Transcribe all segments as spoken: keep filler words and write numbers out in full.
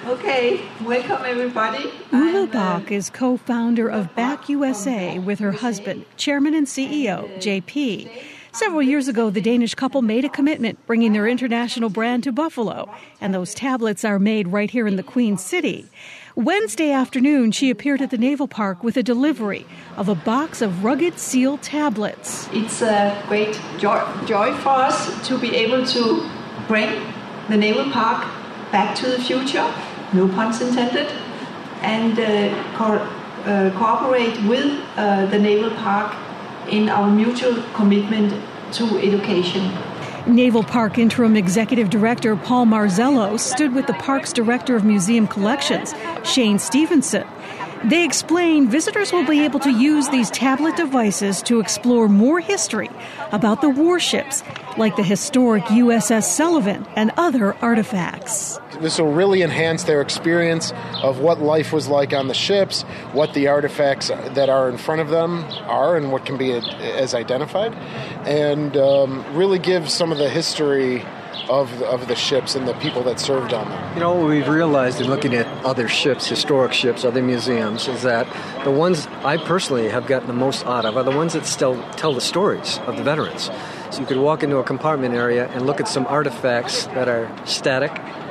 Okay, welcome everybody. Ulla Bach is co-founder of Back U S A with her husband, chairman and C E O, J P. Several years ago, the Danish couple made a commitment, bringing their international brand to Buffalo, and those tablets are made right here in the Queen City. Wednesday afternoon, she appeared at the Naval Park with a delivery of a box of rugged seal tablets. It's a great joy, joy for us to be able to bring the Naval Park back to the future, no puns intended, and uh, co- uh, cooperate with uh, the Naval Park in our mutual commitment to education. Naval Park Interim Executive Director Paul Marzello stood with the park's Director of Museum Collections, Shane Stevenson. They explain visitors will be able to use these tablet devices to explore more history about the warships, like the historic U S S Sullivan and other artifacts. This will really enhance their experience of what life was like on the ships, what the artifacts that are in front of them are and what can be as identified, and um, really give some of the history of the, of the ships and the people that served on them. You know, what we've realized in looking at other ships, historic ships, other museums, is that the ones I personally have gotten the most out of are the ones that still tell the stories of the veterans. So you could walk into a compartment area and look at some artifacts that are static,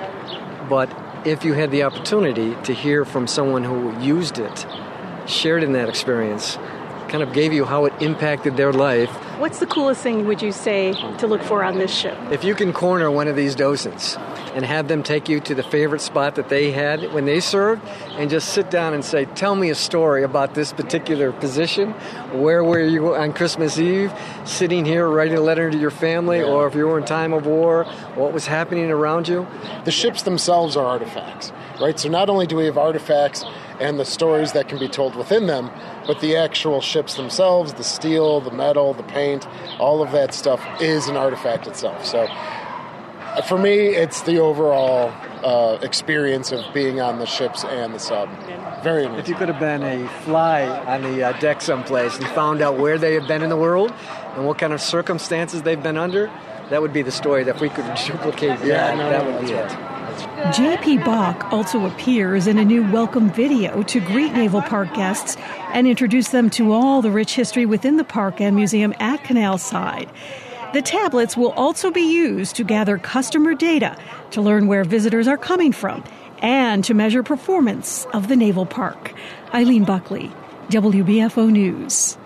but if you had the opportunity to hear from someone who used it, shared in that experience, kind of gave you how it impacted their life. What's the coolest thing, would you say, to look for on this ship? If you can corner one of these docents and have them take you to the favorite spot that they had when they served and just sit down and say, tell me a story about this particular position. Where were you on Christmas Eve, sitting here writing a letter to your family, yeah. Or if you were in time of war, what was happening around you? The ships themselves are artifacts, right? So not only do we have artifacts and the stories that can be told within them, but the actual ships themselves, the steel, the metal, the paint, all of that stuff is an artifact itself. So for me, it's the overall uh, experience of being on the ships and the sub. Very amazing. If you could have been a fly on the uh, deck someplace and found out where they have been in the world and what kind of circumstances they've been under, that would be the story that if we could duplicate. Yeah, that, no, that no, would be right. it. J P. Bach also appears in a new welcome video to greet Naval Park guests and introduce them to all the rich history within the park and museum at Canal Side. The tablets will also be used to gather customer data to learn where visitors are coming from and to measure performance of the Naval Park. Eileen Buckley, W B F O News.